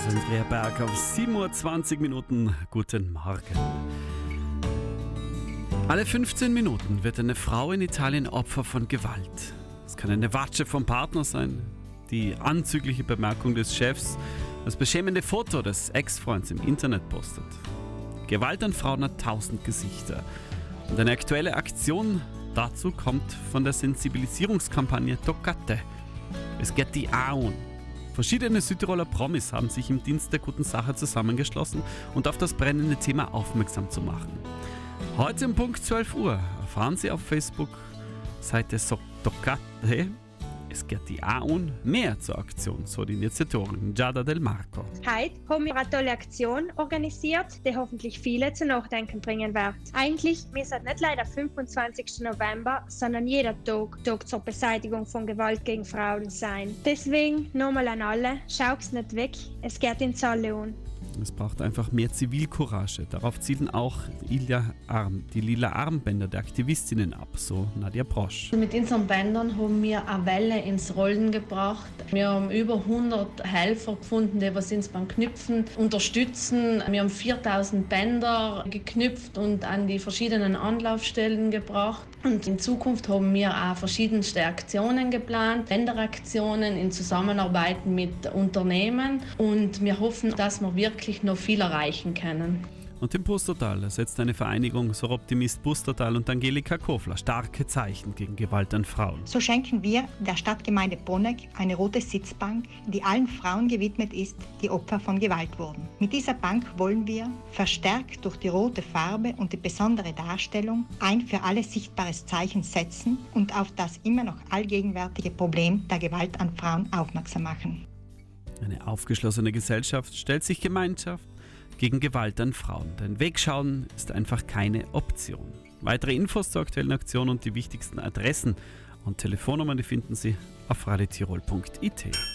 Andrea Berg auf 7:20 Uhr. Guten Morgen. Alle 15 Minuten wird eine Frau in Italien Opfer von Gewalt. Es kann eine Watsche vom Partner sein, die anzügliche Bemerkung des Chefs, das beschämende Foto des Ex-Freunds im Internet postet. Gewalt an Frauen hat 1000 Gesichter. Und eine aktuelle Aktion dazu kommt von der Sensibilisierungskampagne Toccate. Es geht die Auen. Verschiedene Südtiroler Promis haben sich im Dienst der guten Sache zusammengeschlossen und auf das brennende Thema aufmerksam zu machen. Heute um Punkt 12 Uhr erfahren Sie auf Facebook Seite Toccate. Es geht die Auen mehr zur Aktion, so die Initiatorin Giada Del Marco. Heute haben wir eine tolle Aktion organisiert, die hoffentlich viele zu Nachdenken bringen wird. Eigentlich müsste nicht leider 25. November, sondern jeder Tag zur Beseitigung von Gewalt gegen Frauen sein. Deswegen nochmal an alle, schaut's nicht weg, es geht ins alle an. Es braucht einfach mehr Zivilcourage. Darauf zielen auch die lila Armbänder der Aktivistinnen ab, so Nadia Brosch. Mit unseren Bändern haben wir eine Welle ins Rollen gebracht. Wir haben über 100 Helfer gefunden, die uns beim Knüpfen unterstützen. Wir haben 4000 Bänder geknüpft und an die verschiedenen Anlaufstellen gebracht. Und in Zukunft haben wir auch verschiedenste Aktionen geplant, Bänderaktionen in Zusammenarbeit mit Unternehmen. Und wir hoffen, dass wir wirklich noch viel erreichen können. Und im Pustertal setzt eine Vereinigung Soroptimist Pustertal und Angelika Kofler starke Zeichen gegen Gewalt an Frauen. So schenken wir der Stadtgemeinde Bonegg eine rote Sitzbank, die allen Frauen gewidmet ist, die Opfer von Gewalt wurden. Mit dieser Bank wollen wir, verstärkt durch die rote Farbe und die besondere Darstellung, ein für alle sichtbares Zeichen setzen und auf das immer noch allgegenwärtige Problem der Gewalt an Frauen aufmerksam machen. Eine aufgeschlossene Gesellschaft stellt sich Gemeinschaft gegen Gewalt an Frauen. Denn Wegschauen ist einfach keine Option. Weitere Infos zur aktuellen Aktion und die wichtigsten Adressen und Telefonnummern, die finden Sie auf radiotirol.it.